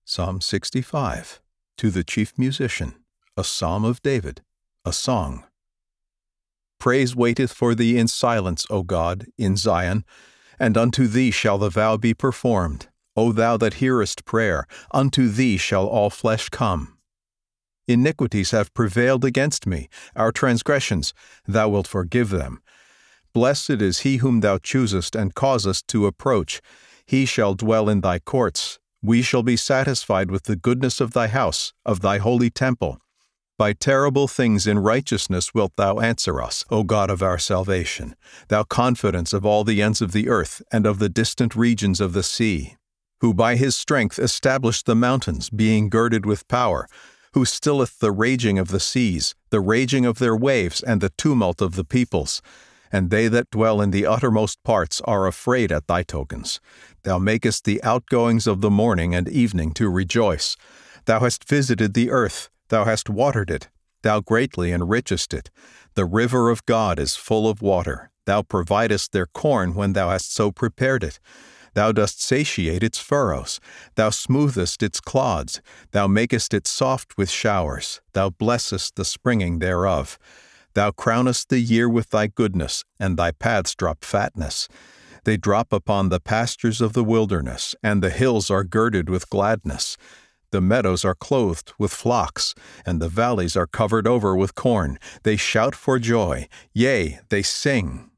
Psalm 65. To the chief musician, a psalm of David, a song. Praise waiteth for thee in silence, O God, in Zion, and unto thee shall the vow be performed. O thou that hearest prayer, unto thee shall all flesh come. Iniquities have prevailed against me, our transgressions, thou wilt forgive them. Blessed is he whom thou choosest and causest to approach. He shall dwell in thy courts. We shall be satisfied with the goodness of thy house, of thy holy temple. By terrible things in righteousness wilt thou answer us, O God of our salvation, thou confidence of all the ends of the earth and of the distant regions of the sea, who by his strength established the mountains, being girded with power, who stilleth the raging of the seas, the raging of their waves, and the tumult of the peoples. And they that dwell in the uttermost parts are afraid at thy tokens. Thou makest the outgoings of the morning and evening to rejoice. Thou hast visited the earth, thou hast watered it, thou greatly enrichest it. The river of God is full of water. Thou providest their corn when thou hast so prepared it. Thou dost satiate its furrows. Thou smoothest its clods. Thou makest it soft with showers. Thou blessest the springing thereof. Thou crownest the year with thy goodness, and thy paths drop fatness. They drop upon the pastures of the wilderness, and the hills are girded with gladness. The meadows are clothed with flocks, and the valleys are covered over with corn. They shout for joy, yea, they sing.